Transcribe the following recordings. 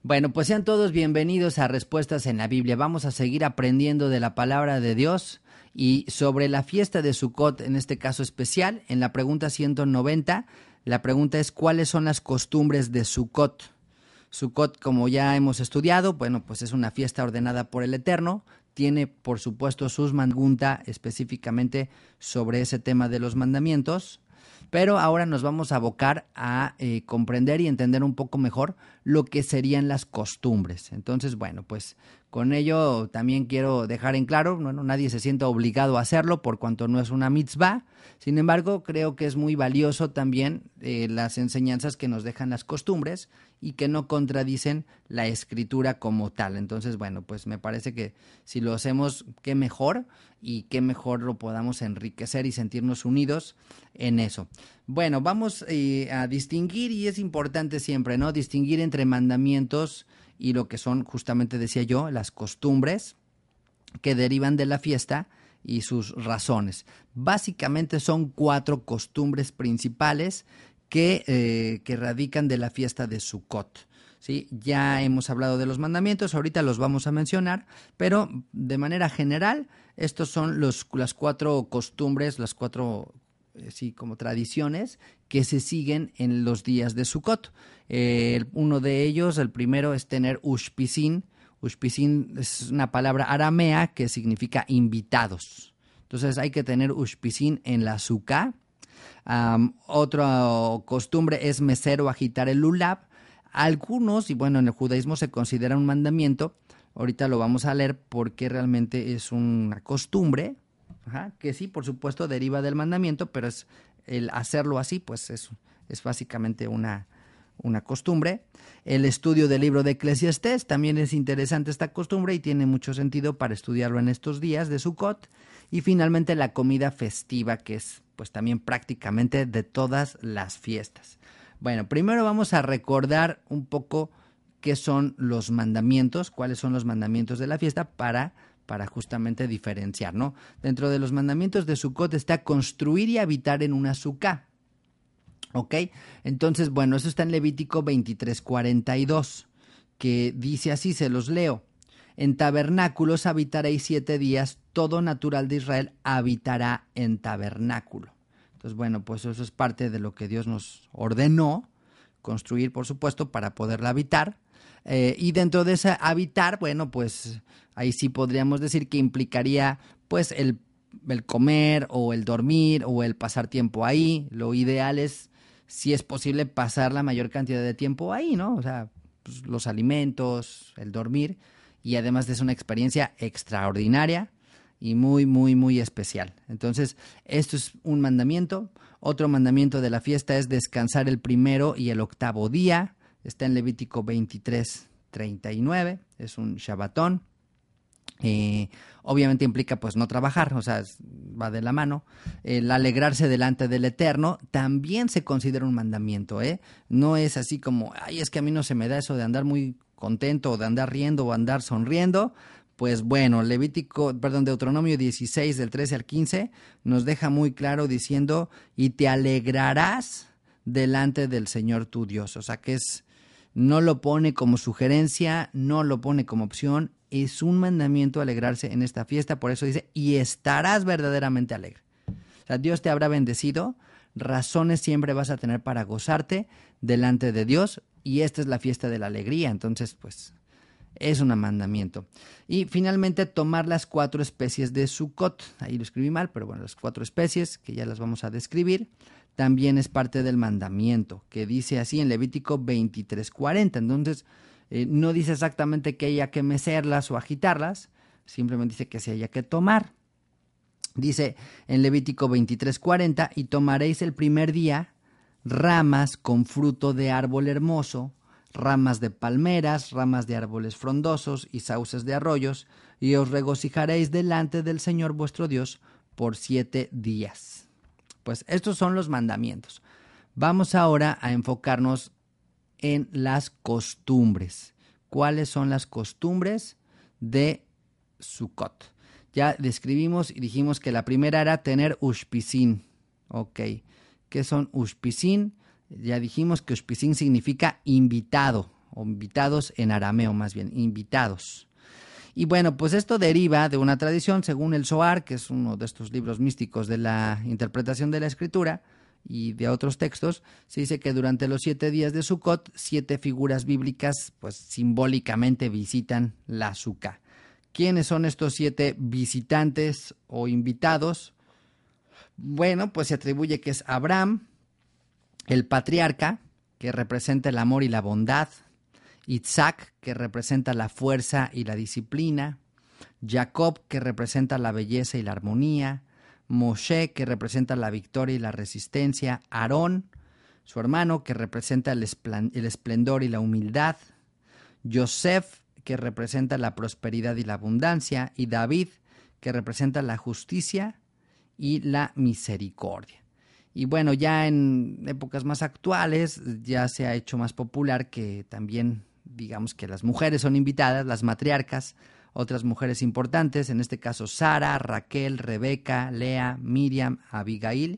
Bueno, pues sean todos bienvenidos a Respuestas en la Biblia. Vamos a seguir aprendiendo de la palabra de Dios y sobre la fiesta de Sucot, en este caso especial, en la pregunta 190, la pregunta es ¿cuáles son las costumbres de Sucot? Sucot, como ya hemos estudiado, bueno, pues es una fiesta ordenada por el Eterno, tiene por supuesto sus preguntas específicamente sobre ese tema de los mandamientos. Pero ahora nos vamos a abocar a comprender y entender un poco mejor lo que serían las costumbres. Entonces, bueno, pues con ello también quiero dejar en claro, bueno, nadie se sienta obligado a hacerlo por cuanto no es una mitzvah. Sin embargo, creo que es muy valioso también las enseñanzas que nos dejan las costumbres y que no contradicen la escritura como tal. Entonces, bueno, pues me parece que si lo hacemos, qué mejor y qué mejor lo podamos enriquecer y sentirnos unidos en eso. Bueno, vamos a distinguir, y es importante siempre, ¿no? Distinguir entre mandamientos y lo que son, justamente decía yo, las costumbres que derivan de la fiesta y sus razones. Básicamente son 4 costumbres principales que radican de la fiesta de Sucot. ¿Sí? Ya hemos hablado de los mandamientos, ahorita los vamos a mencionar, pero de manera general, estos son las 4 costumbres, las 4 como tradiciones que se siguen en los días de Sucot. Uno de ellos, el primero, es tener Ushpisin. Ushpisin es una palabra aramea que significa invitados. Entonces hay que tener Ushpisin en la Sukkah. Otra costumbre es mecer o agitar el lulab. Algunos, y bueno, en el judaísmo se considera un mandamiento, ahorita lo vamos a leer porque realmente es una costumbre, que sí, por supuesto, deriva del mandamiento, pero es el hacerlo así, pues es básicamente una costumbre. El estudio del libro de Eclesiastés, también es interesante esta costumbre y tiene mucho sentido para estudiarlo en estos días de Sucot. Y finalmente la comida festiva, que es pues también prácticamente de todas las fiestas. Bueno, primero vamos a recordar un poco qué son los mandamientos, cuáles son los mandamientos de la fiesta para justamente diferenciar, ¿no? Dentro de los mandamientos de Sucot está construir y habitar en una sukkah. ¿Ok? Entonces, bueno, eso está en Levítico 23:42, que dice así, se los leo. En tabernáculos habitaréis 7 días, todo natural de Israel habitará en tabernáculo. Entonces, bueno, pues eso es parte de lo que Dios nos ordenó construir, por supuesto, para poderla habitar. Y dentro de ese habitar, bueno, pues ahí sí podríamos decir que implicaría pues el comer o el dormir o el pasar tiempo ahí. Lo ideal es, si es posible, pasar la mayor cantidad de tiempo ahí, ¿no? O sea, pues, los alimentos, el dormir, y además es una experiencia extraordinaria y muy, muy, muy especial. Entonces, esto es un mandamiento. Otro mandamiento de la fiesta es descansar el primero y el octavo día. Está en Levítico 23:39, es un Shabbatón. Obviamente implica pues no trabajar, o sea, va de la mano. El alegrarse delante del Eterno también se considera un mandamiento, no es así como, ay, es que a mí no se me da eso de andar muy contento o de andar riendo o andar sonriendo. Pues bueno, Deuteronomio 16 del 13 al 15 nos deja muy claro diciendo, y te alegrarás delante del Señor tu Dios. O sea que no lo pone como sugerencia, no lo pone como opción, es un mandamiento alegrarse en esta fiesta. Por eso dice, y estarás verdaderamente alegre. O sea, Dios te habrá bendecido, razones siempre vas a tener para gozarte delante de Dios, y esta es la fiesta de la alegría. Entonces, pues, es un mandamiento. Y finalmente, tomar las 4 especies de Sucot. Ahí lo escribí mal, pero bueno, las 4 especies, que ya las vamos a describir, también es parte del mandamiento, que dice así en Levítico 23:40. Entonces, no dice exactamente que haya que mecerlas o agitarlas, simplemente dice que se haya que tomar. Dice en Levítico 23:40, y tomaréis el primer día ramas con fruto de árbol hermoso, ramas de palmeras, ramas de árboles frondosos y sauces de arroyos, y os regocijaréis delante del Señor vuestro Dios por 7 días. Pues estos son los mandamientos. Vamos ahora a enfocarnos en las costumbres. ¿Cuáles son las costumbres de Sucot? Ya describimos y dijimos que la primera era tener Ushpisin. Ok. ¿Qué son Ushpisin? Ya dijimos que Ushpisin significa invitado. o invitados en arameo más bien, invitados. Y bueno, pues esto deriva de una tradición, según el Zohar, que es uno de estos libros místicos de la interpretación de la Escritura y de otros textos. Se dice que durante los 7 días de Sukkot, 7 figuras bíblicas pues simbólicamente visitan la Sukkah. ¿Quiénes son estos 7 visitantes o invitados? Bueno, pues se atribuye que es Abraham, el patriarca, que representa el amor y la bondad; Isaac, que representa la fuerza y la disciplina; Jacob, que representa la belleza y la armonía; Moshe, que representa la victoria y la resistencia; Aarón, su hermano, que representa el esplendor y la humildad; Yosef, que representa la prosperidad y la abundancia; y David, que representa la justicia y la misericordia. Y bueno, ya en épocas más actuales ya se ha hecho más popular que también, digamos que las mujeres son invitadas, las matriarcas, otras mujeres importantes, en este caso Sara, Raquel, Rebeca, Lea, Miriam, Abigail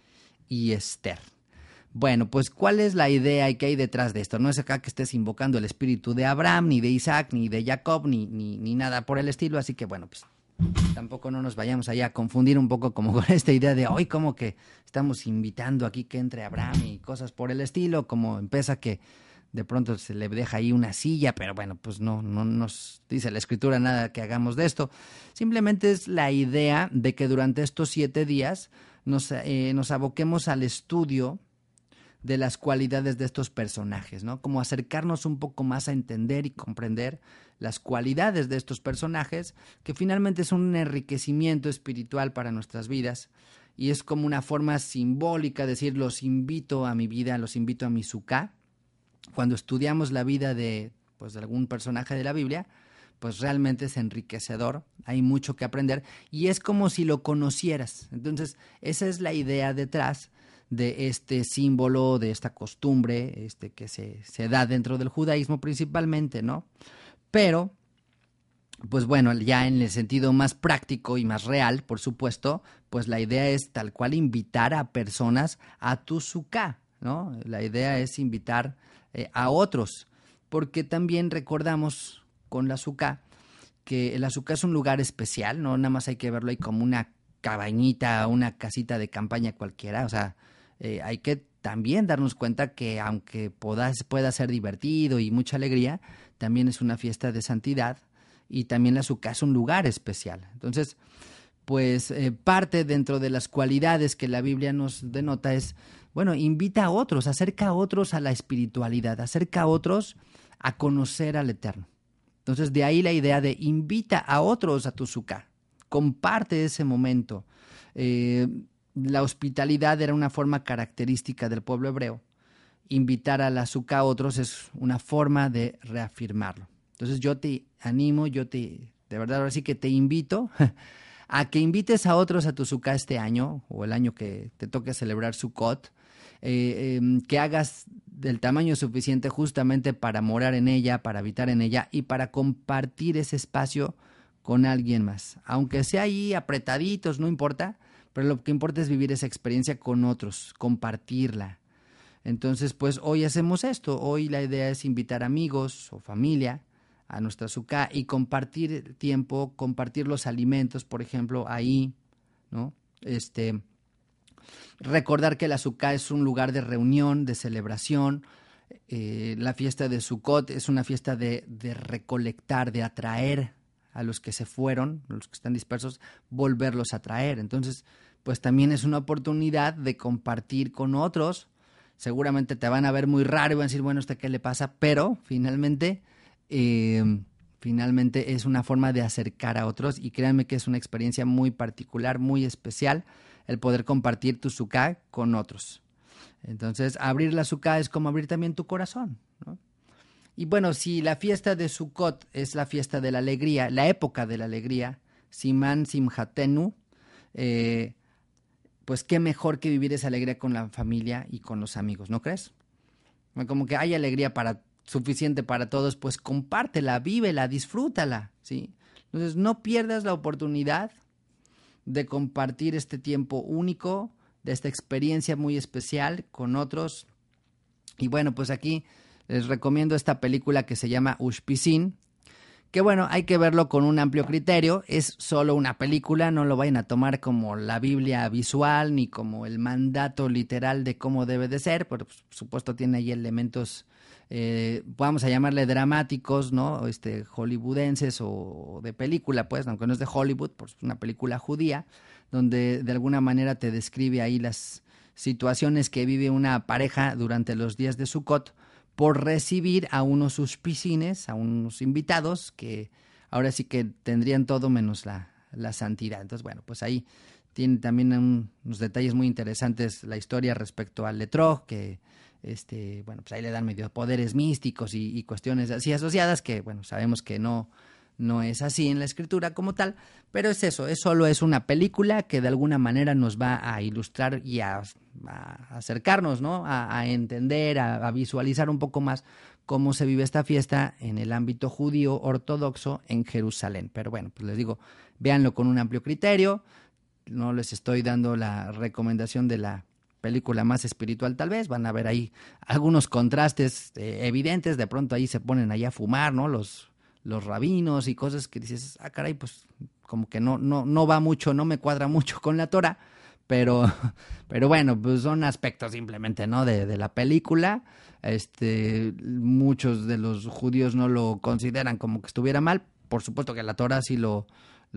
y Esther. Bueno, pues ¿cuál es la idea y qué hay detrás de esto? No es acá que estés invocando el espíritu de Abraham, ni de Isaac, ni de Jacob, ni nada por el estilo, así que bueno, pues tampoco no nos vayamos allá a confundir un poco como con esta idea de hoy como que estamos invitando aquí que entre Abraham y cosas por el estilo, como empieza que de pronto se le deja ahí una silla, pero bueno, pues no nos dice la Escritura nada que hagamos de esto. Simplemente es la idea de que durante estos 7 días nos aboquemos al estudio de las cualidades de estos personajes, ¿no? Como acercarnos un poco más a entender y comprender las cualidades de estos personajes, que finalmente es un enriquecimiento espiritual para nuestras vidas y es como una forma simbólica de decir, los invito a mi vida, los invito a mi Sukkah. Cuando estudiamos la vida de algún personaje de la Biblia, pues realmente es enriquecedor, hay mucho que aprender y es como si lo conocieras. Entonces, esa es la idea detrás de este símbolo, de esta costumbre que se da dentro del judaísmo principalmente, ¿no? Pero, pues bueno, ya en el sentido más práctico y más real, por supuesto, pues la idea es tal cual invitar a personas a tu Sukkah, ¿no? La idea es invitar a otros, porque también recordamos con la Sukkah que la Sukkah es un lugar especial, no nada más hay que verlo ahí como una cabañita, una casita de campaña cualquiera, o sea, hay que también darnos cuenta que aunque pueda ser divertido y mucha alegría, también es una fiesta de santidad y también la Sukkah es un lugar especial. Entonces, pues parte dentro de las cualidades que la Biblia nos denota es, bueno, invita a otros, acerca a otros a la espiritualidad, acerca a otros a conocer al Eterno. Entonces, de ahí la idea de invita a otros a tu Sukkah, comparte ese momento. La hospitalidad era una forma característica del pueblo hebreo. Invitar a la Sukkah a otros es una forma de reafirmarlo. Entonces yo te animo, de verdad ahora sí que te invito a que invites a otros a tu Sukkah este año o el año que te toque celebrar Sukkot, que hagas del tamaño suficiente justamente para morar en ella, para habitar en ella y para compartir ese espacio con alguien más. Aunque sea ahí apretaditos, no importa, pero lo que importa es vivir esa experiencia con otros, compartirla. Entonces, pues hoy hacemos esto. Hoy la idea es invitar amigos o familia a nuestra Sukkah y compartir tiempo, compartir los alimentos, por ejemplo, ahí, ¿no? Recordar que la Sukkah es un lugar de reunión, de celebración. La fiesta de Sukkot es una fiesta de recolectar, de atraer a los que se fueron, a los que están dispersos, volverlos a traer. Entonces, pues también es una oportunidad de compartir con otros. Seguramente te van a ver muy raro y van a decir, bueno, ¿qué le pasa? Pero finalmente es una forma de acercar a otros y créanme que es una experiencia muy particular, muy especial el poder compartir tu Sukkah con otros. Entonces, abrir la Sukkah es como abrir también tu corazón, ¿no? Y bueno, si la fiesta de Sukkot es la fiesta de la alegría, la época de la alegría, Siman Simhatenu, pues qué mejor que vivir esa alegría con la familia y con los amigos, ¿no crees? Como que hay alegría suficiente para todos, pues compártela, vívela, disfrútala, ¿sí? Entonces no pierdas la oportunidad de compartir este tiempo único, de esta experiencia muy especial con otros. Y bueno, pues aquí les recomiendo esta película que se llama Ushpisin, que bueno, hay que verlo con un amplio criterio, es solo una película, no lo vayan a tomar como la Biblia visual ni como el mandato literal de cómo debe de ser, pero pues, por supuesto tiene ahí elementos, vamos a llamarle dramáticos, ¿no? Hollywoodenses o de película, pues, aunque no es de Hollywood, pues una película judía, donde de alguna manera te describe ahí las situaciones que vive una pareja durante los días de Sukkot, por recibir a unos ushpicines, a unos invitados que ahora sí que tendrían todo menos la santidad. Entonces, bueno, pues ahí tiene también unos detalles muy interesantes la historia respecto al Letrog, que bueno, pues ahí le dan medio poderes místicos y cuestiones así asociadas que, bueno, sabemos que no es así en la escritura como tal, pero es eso, solo es una película que de alguna manera nos va a ilustrar y a acercarnos, ¿no? A entender, a visualizar un poco más cómo se vive esta fiesta en el ámbito judío ortodoxo en Jerusalén. Pero bueno, pues les digo, véanlo con un amplio criterio, no les estoy dando la recomendación de la película más espiritual tal vez, van a ver ahí algunos contrastes evidentes, de pronto ahí se ponen ahí a fumar, ¿no? Los rabinos y cosas que dices, caray, pues como que no va mucho, no me cuadra mucho con la Torah, pero bueno, pues son aspectos simplemente, ¿no? De la película. Muchos de los judíos no lo consideran como que estuviera mal. Por supuesto que la Torah sí lo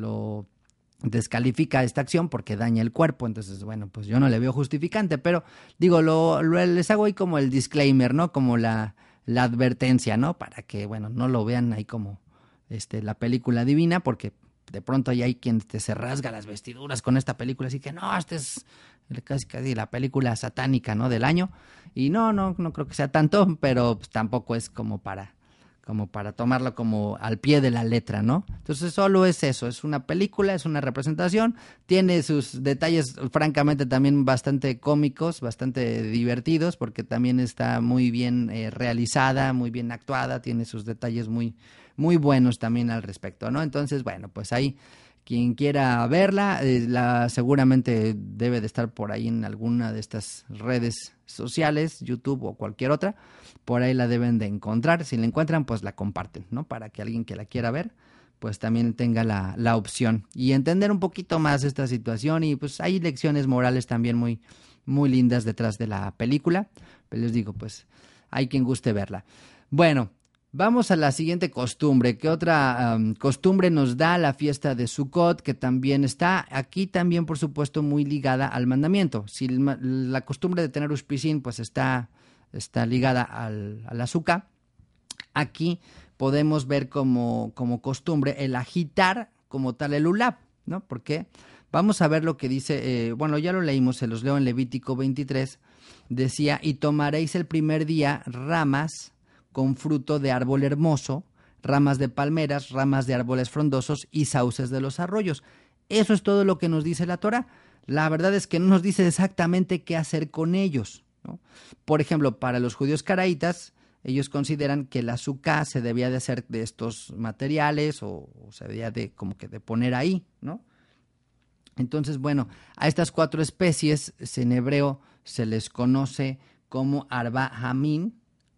descalifica esta acción porque daña el cuerpo, entonces bueno, pues yo no le veo justificante, pero digo, les hago ahí como el disclaimer, ¿no? Como la advertencia, ¿no? Para que, bueno, no lo vean ahí como la película divina, porque de pronto ahí hay quien se rasga las vestiduras con esta película, así que no, es casi la película satánica, ¿no? Del año, y no creo que sea tanto, pero pues, tampoco es como para tomarlo como al pie de la letra, ¿no? Entonces solo es eso, es una película, es una representación, tiene sus detalles francamente también bastante cómicos, bastante divertidos, porque también está muy bien realizada, muy bien actuada, tiene sus detalles muy, muy buenos también al respecto, ¿no? Entonces, bueno, pues ahí quien quiera verla, seguramente debe de estar por ahí en alguna de estas redes sociales, YouTube o cualquier otra, por ahí la deben de encontrar. Si la encuentran, pues la comparten, ¿no? Para que alguien que la quiera ver, pues también tenga la opción y entender un poquito más esta situación. Y pues hay lecciones morales también muy, muy lindas detrás de la película. Pero les digo, pues hay quien guste verla. Bueno, vamos a la siguiente costumbre. ¿Qué otra costumbre nos da la fiesta de Sukkot? Que también está aquí también, por supuesto, muy ligada al mandamiento. Si la costumbre de tener ushpicin, pues está ligada al azúcar. Aquí podemos ver como costumbre el agitar como tal el ulab, ¿no? Porque vamos a ver lo que dice, bueno, ya lo leímos, se los leo en Levítico 23, decía, y tomaréis el primer día ramas con fruto de árbol hermoso, ramas de palmeras, ramas de árboles frondosos y sauces de los arroyos. Eso es todo lo que nos dice la Torah. La verdad es que no nos dice exactamente qué hacer con ellos, ¿no? Por ejemplo, para los judíos caraítas, ellos consideran que el azúcar se debía de hacer de estos materiales o se debía de como que de poner ahí, ¿no? Entonces, bueno, a estas 4 especies en hebreo se les conoce como aminim,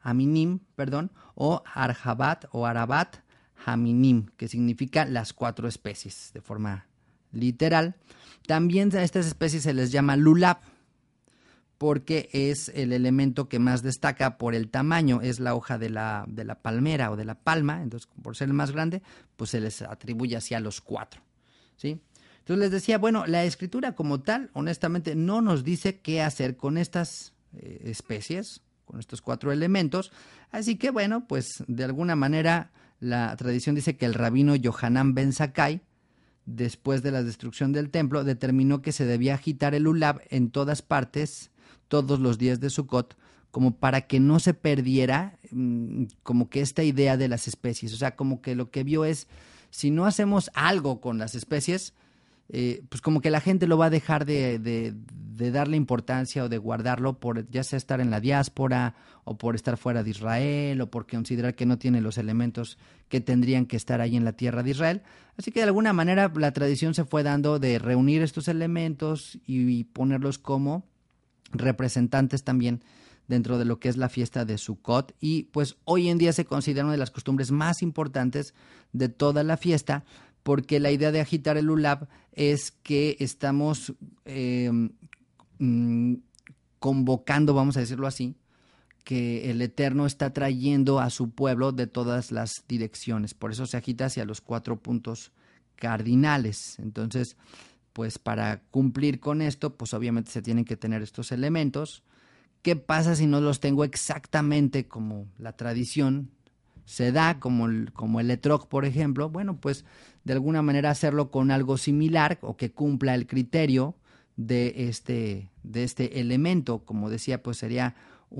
o arjabat o arabat haminim, que significa las 4 especies de forma literal. También a estas especies se les llama lulab, porque es el elemento que más destaca por el tamaño, es la hoja de la palmera o de la palma, entonces por ser el más grande, pues se les atribuye así a los 4, ¿sí? Entonces les decía, bueno, la escritura como tal, honestamente, no nos dice qué hacer con estas especies, con estos 4 elementos, así que bueno, pues de alguna manera la tradición dice que el rabino Yohanan ben Zakkai, después de la destrucción del templo, determinó que se debía agitar el ulab en todas partes, todos los días de Sukkot, como para que no se perdiera como que esta idea de las especies. O sea, como que lo que vio es, si no hacemos algo con las especies, pues como que la gente lo va a dejar de darle importancia o de guardarlo por ya sea estar en la diáspora o por estar fuera de Israel o por considerar que no tiene los elementos que tendrían que estar ahí en la tierra de Israel. Así que de alguna manera la tradición se fue dando de reunir estos elementos y ponerlos como representantes también dentro de lo que es la fiesta de Sukkot, y pues hoy en día se considera una de las costumbres más importantes de toda la fiesta, porque la idea de agitar el lulav es que estamos convocando, vamos a decirlo así, que el Eterno está trayendo a su pueblo de todas las direcciones. Por eso se agita hacia los 4 puntos cardinales. Entonces, pues para cumplir con esto, pues obviamente se tienen que tener estos elementos. ¿Qué pasa si no los tengo exactamente como la tradición se da, como el etrog, por ejemplo? Bueno, pues de alguna manera hacerlo con algo similar o que cumpla el criterio de este elemento. Como decía, pues sería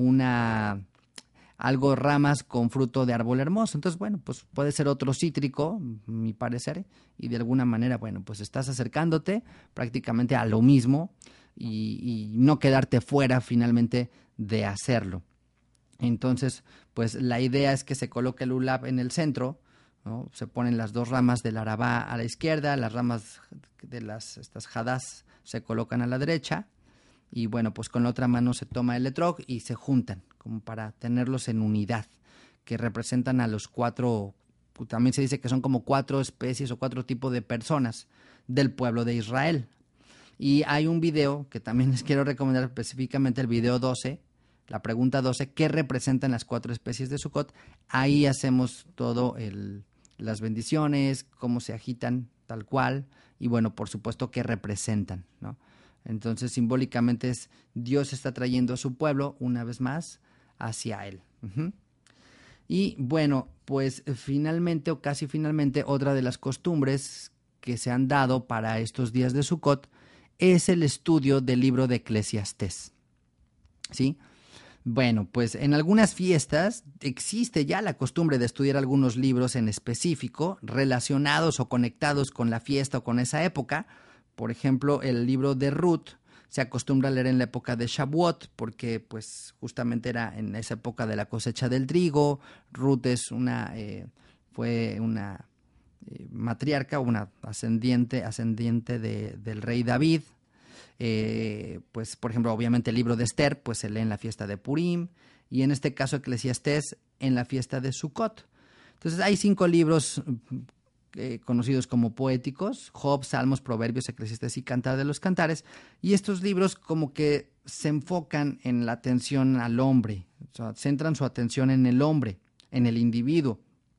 algo ramas con fruto de árbol hermoso. Entonces, bueno, pues puede ser otro cítrico, mi parecer, y de alguna manera, bueno, pues estás acercándote prácticamente a lo mismo y no quedarte fuera finalmente de hacerlo. Entonces, pues la idea es que se coloque el lulav en el centro, ¿no? Se ponen las 2 ramas del arabá a la izquierda, las ramas de estas hadás se colocan a la derecha, y bueno, pues con la otra mano se toma el etrog y se juntan, como para tenerlos en unidad, que representan a los 4, también se dice que son como 4 especies o 4 tipos de personas del pueblo de Israel. Y hay un video que también les quiero recomendar, específicamente el video 12, la pregunta 12, ¿qué representan las 4 especies de Sukkot? Ahí hacemos todo las bendiciones, cómo se agitan tal cual, y bueno, por supuesto, qué representan, ¿no? Entonces, simbólicamente Dios está trayendo a su pueblo, una vez más, hacia Él. Y bueno, pues finalmente o casi finalmente, otra de las costumbres que se han dado para estos días de Sukkot es el estudio del libro de Eclesiastés, ¿sí? Bueno, pues en algunas fiestas existe ya la costumbre de estudiar algunos libros en específico relacionados o conectados con la fiesta o con esa época. Por ejemplo, el libro de Ruth se acostumbra a leer en la época de Shavuot, porque pues justamente era en esa época de la cosecha del trigo. Ruth fue una matriarca, una ascendiente del rey David. Pues por ejemplo, obviamente el libro de Esther pues se lee en la fiesta de Purim, y en este caso Eclesiastés en la fiesta de Sukkot. Entonces hay 5 libros conocidos como poéticos: Job, Salmos, Proverbios, Eclesiastés y Cantar de los Cantares, y estos libros como que se enfocan en la atención al hombre, o sea, centran su atención en el hombre, en el individuo,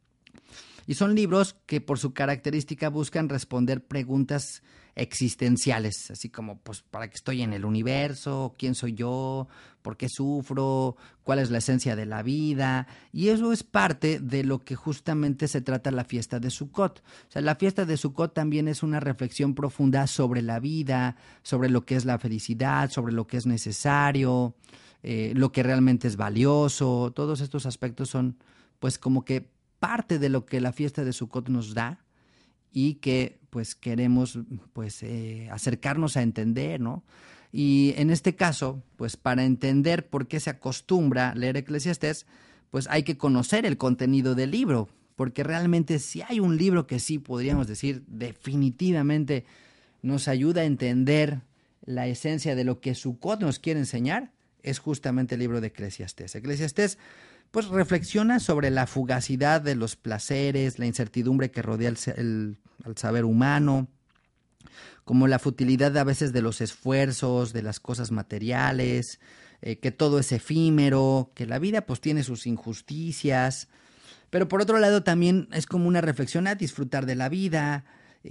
y son libros que por su característica buscan responder preguntas existenciales, así como, pues, ¿para qué estoy en el universo? ¿Quién soy yo? ¿Por qué sufro? ¿Cuál es la esencia de la vida? Y eso es parte de lo que justamente se trata la fiesta de Sukkot. O sea, la fiesta de Sukkot también es una reflexión profunda sobre la vida, sobre lo que es la felicidad, sobre lo que es necesario, lo que realmente es valioso. Todos estos aspectos son, pues, como que parte de lo que la fiesta de Sukkot nos da, y que pues queremos pues acercarnos a entender, ¿no? Y en este caso, pues para entender por qué se acostumbra leer Eclesiastés, pues hay que conocer el contenido del libro, porque realmente si hay un libro que sí podríamos decir definitivamente nos ayuda a entender la esencia de lo que Sukkot nos quiere enseñar, es justamente el libro de Eclesiastés. Eclesiastés pues reflexiona sobre la fugacidad de los placeres, la incertidumbre que rodea al saber humano, como la futilidad a veces de los esfuerzos, de las cosas materiales, que todo es efímero, que la vida pues tiene sus injusticias, pero por otro lado también es como una reflexión a disfrutar de la vida,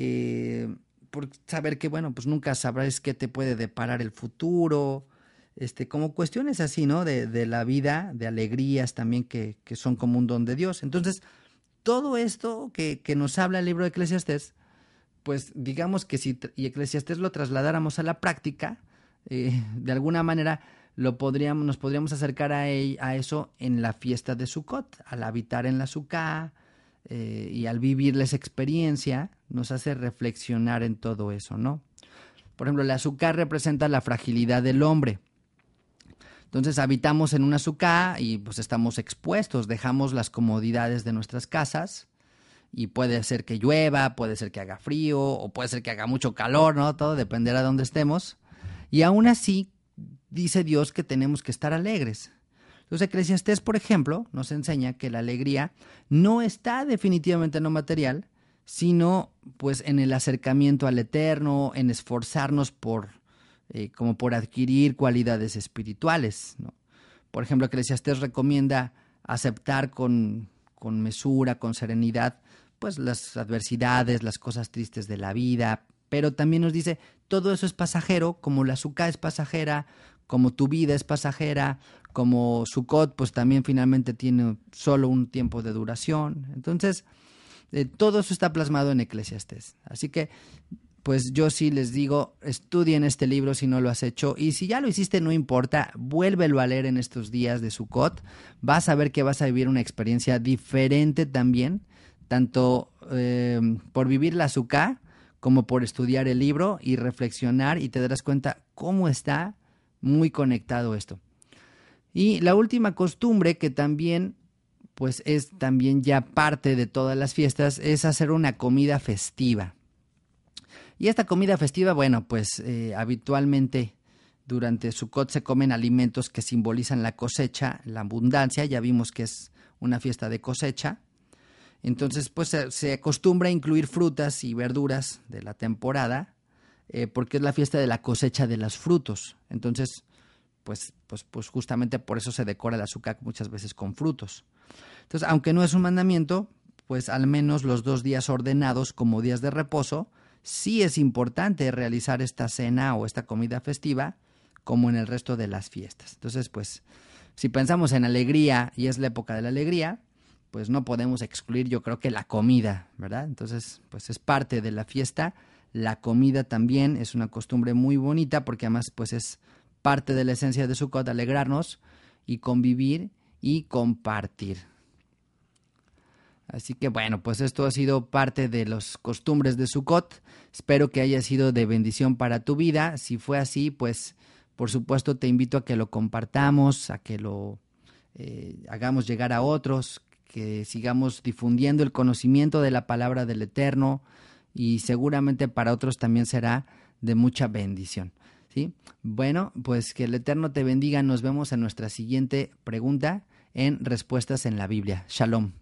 por saber que bueno, pues nunca sabrás qué te puede deparar el futuro, como cuestiones así, ¿no? De la vida, de alegrías también que son como un don de Dios. Entonces, todo esto que nos habla el libro de Eclesiastés, pues digamos que si Eclesiastés lo trasladáramos a la práctica, de alguna manera nos podríamos acercar a eso en la fiesta de Sukkot, al habitar en la Sukkah, y al vivir esa experiencia, nos hace reflexionar en todo eso, ¿no? Por ejemplo, la Sukkah representa la fragilidad del hombre. Entonces habitamos en una suká y pues estamos expuestos, dejamos las comodidades de nuestras casas y puede ser que llueva, puede ser que haga frío o puede ser que haga mucho calor, ¿no? Todo dependerá de dónde estemos. Y aún así dice Dios que tenemos que estar alegres. Entonces, Eclesiastés, por ejemplo, nos enseña que la alegría no está definitivamente en lo material, sino pues en el acercamiento al Eterno, en esforzarnos como por adquirir cualidades espirituales, ¿no? Por ejemplo, Eclesiastés recomienda aceptar con mesura, con serenidad, pues las adversidades, las cosas tristes de la vida, pero también nos dice, todo eso es pasajero, como la azúcar es pasajera, como tu vida es pasajera, como Sukkot, pues también finalmente tiene solo un tiempo de duración. Entonces, todo eso está plasmado en Eclesiastés. Así que, pues yo sí les digo, estudien este libro si no lo has hecho, y si ya lo hiciste no importa, vuélvelo a leer en estos días de Sukkot. Vas a ver que vas a vivir una experiencia diferente también, tanto por vivir la Sukkah como por estudiar el libro y reflexionar, y te darás cuenta cómo está muy conectado esto. Y la última costumbre que también pues es también ya parte de todas las fiestas es hacer una comida festiva. Y esta comida festiva, bueno, pues habitualmente durante Sukkot se comen alimentos que simbolizan la cosecha, la abundancia. Ya vimos que es una fiesta de cosecha. Entonces, pues se acostumbra a incluir frutas y verduras de la temporada, porque es la fiesta de la cosecha de los frutos. Entonces, pues justamente por eso se decora el azúcar muchas veces con frutos. Entonces, aunque no es un mandamiento, pues al menos los 2 días ordenados como días de reposo, sí es importante realizar esta cena o esta comida festiva como en el resto de las fiestas. Entonces, pues, si pensamos en alegría y es la época de la alegría, pues no podemos excluir, yo creo, que la comida, ¿verdad? Entonces, pues es parte de la fiesta. La comida también es una costumbre muy bonita porque además, pues es parte de la esencia de Sukkot, alegrarnos y convivir y compartir. Así que bueno, pues esto ha sido parte de las costumbres de Sukkot. Espero que haya sido de bendición para tu vida. Si fue así, pues por supuesto te invito a que lo compartamos, a que lo hagamos llegar a otros, que sigamos difundiendo el conocimiento de la palabra del Eterno, y seguramente para otros también será de mucha bendición, ¿sí? Bueno, pues que el Eterno te bendiga. Nos vemos en nuestra siguiente pregunta en Respuestas en la Biblia. Shalom.